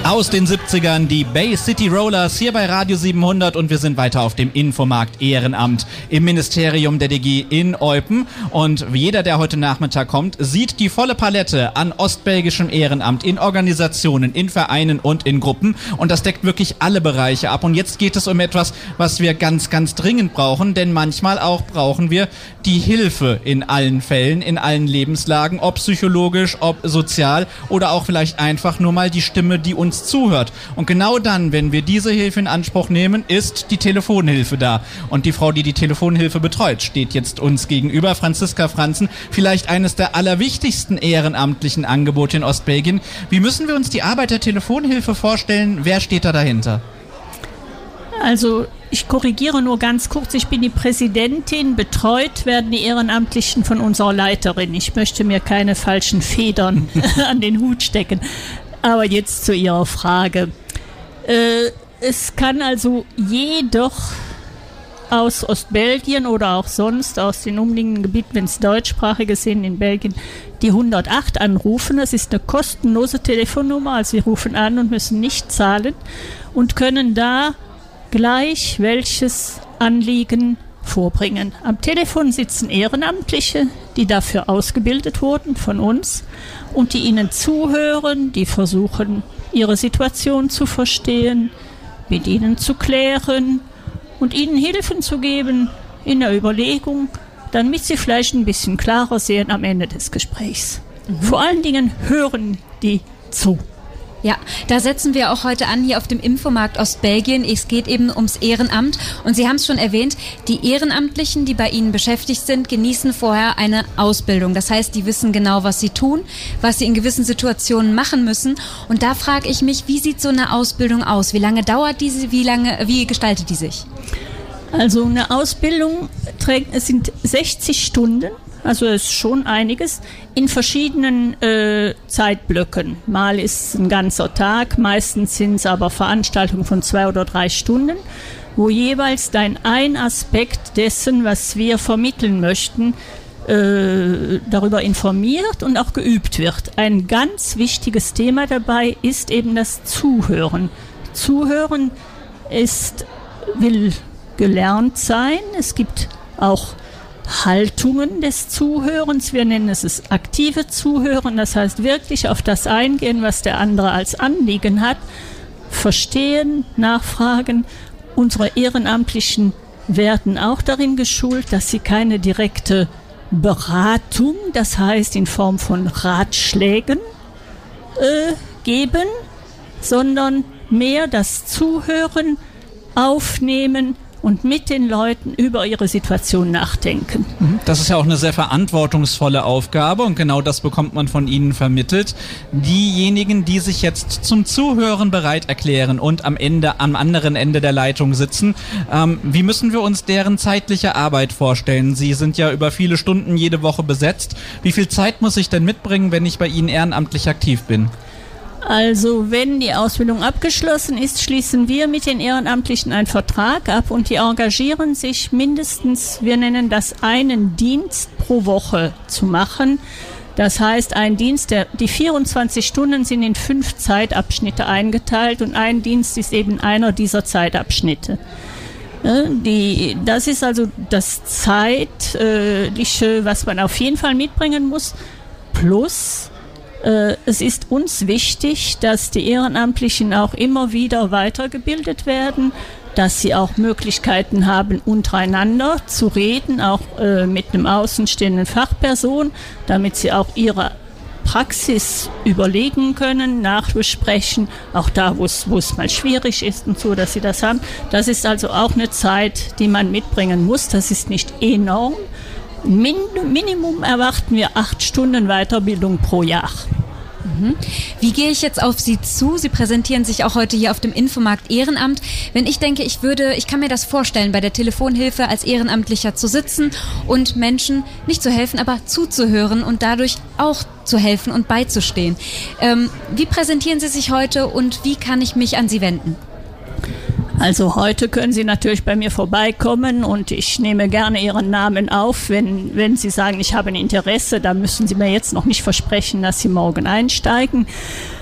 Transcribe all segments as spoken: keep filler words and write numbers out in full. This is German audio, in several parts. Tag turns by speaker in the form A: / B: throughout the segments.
A: Aus den siebzigern die Bay City Rollers hier bei Radio siebenhundert und wir sind weiter auf dem Infomarkt Ehrenamt im Ministerium der D G in Eupen und jeder, der heute Nachmittag kommt, sieht die volle Palette an ostbelgischem Ehrenamt in Organisationen, in Vereinen und in Gruppen und das deckt wirklich alle Bereiche ab und jetzt geht es um etwas, was wir ganz, ganz dringend brauchen, denn manchmal auch brauchen wir die Hilfe in allen Fällen, in allen Lebenslagen, ob psychologisch, ob sozial oder auch vielleicht einfach nur mal die Stimme, die uns zuhört. Und genau dann, wenn wir diese Hilfe in Anspruch nehmen, ist die Telefonhilfe da. Und die Frau, die die Telefonhilfe betreut, steht jetzt uns gegenüber, Franziska Franzen, vielleicht eines der allerwichtigsten ehrenamtlichen Angebote in Ostbelgien. Wie müssen wir uns die Arbeit der Telefonhilfe vorstellen? Wer steht da dahinter?
B: Also ich korrigiere nur ganz kurz, ich bin die Präsidentin, betreut werden die Ehrenamtlichen von unserer Leiterin. Ich möchte mir keine falschen Federn an den Hut stecken. Aber jetzt zu Ihrer Frage. Äh, es kann also jeder aus Ostbelgien oder auch sonst aus den umliegenden Gebieten, wenn es deutschsprachige sind in Belgien, die hundertacht anrufen. Das ist eine kostenlose Telefonnummer, also Sie rufen an und müssen nicht zahlen und können da gleich welches Anliegen vorbringen. Am Telefon sitzen Ehrenamtliche, die dafür ausgebildet wurden von uns und die ihnen zuhören, die versuchen, ihre Situation zu verstehen, mit ihnen zu klären und ihnen Hilfen zu geben in der Überlegung, damit sie vielleicht ein bisschen klarer sehen am Ende des Gesprächs. Mhm. Vor allen Dingen hören die zu.
C: Ja, da setzen wir auch heute an hier auf dem Infomarkt Ostbelgien. Es geht eben ums Ehrenamt und Sie haben es schon erwähnt, die Ehrenamtlichen, die bei Ihnen beschäftigt sind, genießen vorher eine Ausbildung. Das heißt, die wissen genau, was sie tun, was sie in gewissen Situationen machen müssen. Und da frage ich mich, wie sieht so eine Ausbildung aus? Wie lange dauert diese? Wie lange, wie gestaltet die sich?
B: Also eine Ausbildung trägt, es sind sechzig Stunden. Also es ist schon einiges, in verschiedenen äh, Zeitblöcken. Mal ist es ein ganzer Tag, meistens sind es aber Veranstaltungen von zwei oder drei Stunden, wo jeweils dein ein Aspekt dessen, was wir vermitteln möchten, äh, darüber informiert und auch geübt wird. Ein ganz wichtiges Thema dabei ist eben das Zuhören. Zuhören ist, will gelernt sein, es gibt auch Haltungen des Zuhörens. Wir nennen es das aktive Zuhören, das heißt wirklich auf das eingehen, was der andere als Anliegen hat, verstehen, nachfragen. Unsere Ehrenamtlichen werden auch darin geschult, dass sie keine direkte Beratung, das heißt in Form von Ratschlägen, äh, geben, sondern mehr das Zuhören, aufnehmen und mit den Leuten über ihre Situation nachdenken.
A: Das ist ja auch eine sehr verantwortungsvolle Aufgabe und genau das bekommt man von Ihnen vermittelt. Diejenigen, die sich jetzt zum Zuhören bereit erklären und am Ende, am anderen Ende der Leitung sitzen, ähm, wie müssen wir uns deren zeitliche Arbeit vorstellen? Sie sind ja über viele Stunden jede Woche besetzt. Wie viel Zeit muss ich denn mitbringen, wenn ich bei Ihnen ehrenamtlich aktiv bin?
B: Also wenn die Ausbildung abgeschlossen ist, schließen wir mit den Ehrenamtlichen einen Vertrag ab und die engagieren sich mindestens, wir nennen das einen Dienst pro Woche zu machen. Das heißt, ein Dienst, der, die vierundzwanzig Stunden sind in fünf Zeitabschnitte eingeteilt und ein Dienst ist eben einer dieser Zeitabschnitte. Die, das ist also das Zeitliche, was man auf jeden Fall mitbringen muss, plus es ist uns wichtig, dass die Ehrenamtlichen auch immer wieder weitergebildet werden, dass sie auch Möglichkeiten haben, untereinander zu reden, auch äh, mit einem außenstehenden Fachperson, damit sie auch ihre Praxis überlegen können, nachbesprechen, auch da, wo es mal schwierig ist und so, dass sie das haben. Das ist also auch eine Zeit, die man mitbringen muss. Das ist nicht enorm. Min- Minimum erwarten wir acht Stunden Weiterbildung pro Jahr.
C: Mhm. Wie gehe ich jetzt auf Sie zu? Sie präsentieren sich auch heute hier auf dem Infomarkt Ehrenamt. Wenn ich denke, ich würde, ich kann mir das vorstellen, bei der Telefonhilfe als Ehrenamtlicher zu sitzen und Menschen nicht zu helfen, aber zuzuhören und dadurch auch zu helfen und beizustehen. Ähm, wie präsentieren Sie sich heute und wie kann ich mich an Sie wenden?
B: Also heute können Sie natürlich bei mir vorbeikommen und ich nehme gerne Ihren Namen auf. Wenn, wenn Sie sagen, ich habe ein Interesse, dann müssen Sie mir jetzt noch nicht versprechen, dass Sie morgen einsteigen.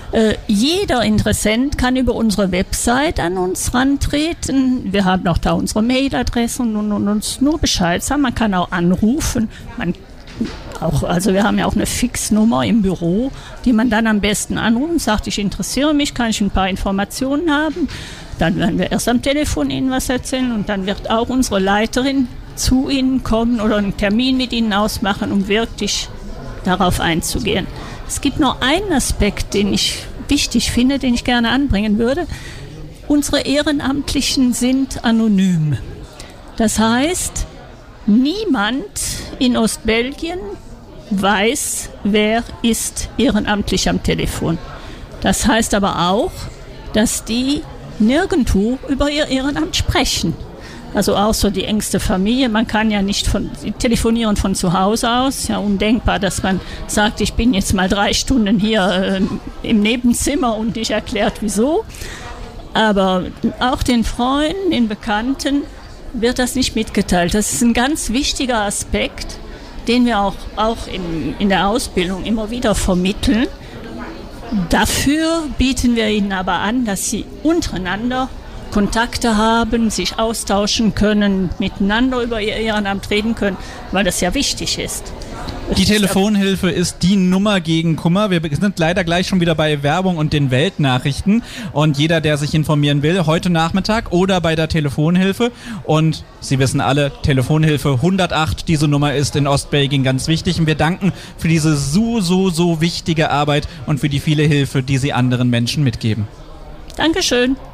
B: Äh, jeder Interessent kann über unsere Website an uns rantreten. Wir haben auch da unsere Mailadressen und, und uns nur Bescheid sagen. Man kann auch anrufen. Man auch, also wir haben ja auch eine Fixnummer im Büro, die man dann am besten anruft und sagt, ich interessiere mich, kann ich ein paar Informationen haben. Dann werden wir erst am Telefon Ihnen was erzählen und dann wird auch unsere Leiterin zu Ihnen kommen oder einen Termin mit Ihnen ausmachen, um wirklich darauf einzugehen. Es gibt noch einen Aspekt, den ich wichtig finde, den ich gerne anbringen würde. Unsere Ehrenamtlichen sind anonym. Das heißt, niemand in Ostbelgien weiß, wer ist ehrenamtlich am Telefon. Das heißt aber auch, dass die nirgendwo über ihr Ehrenamt sprechen. Also außer die engste Familie. Man kann ja nicht von, telefonieren von zu Hause aus. Ja, undenkbar, dass man sagt, ich bin jetzt mal drei Stunden hier äh, im Nebenzimmer und nicht erklärt, wieso. Aber auch den Freunden, den Bekannten wird das nicht mitgeteilt. Das ist ein ganz wichtiger Aspekt, den wir auch, auch in, in der Ausbildung immer wieder vermitteln. Dafür bieten wir ihnen aber an, dass sie untereinander Kontakte haben, sich austauschen können, miteinander über ihr Ehrenamt reden können, weil das ja wichtig ist.
A: Die Telefonhilfe ist die Nummer gegen Kummer. Wir sind leider gleich schon wieder bei Werbung und den Weltnachrichten. Und jeder, der sich informieren will, heute Nachmittag oder bei der Telefonhilfe. Und Sie wissen alle, Telefonhilfe hundertacht, diese Nummer ist in Ostbelgien ganz wichtig. Und wir danken für diese so, so, so wichtige Arbeit und für die viele Hilfe, die Sie anderen Menschen mitgeben.
B: Dankeschön.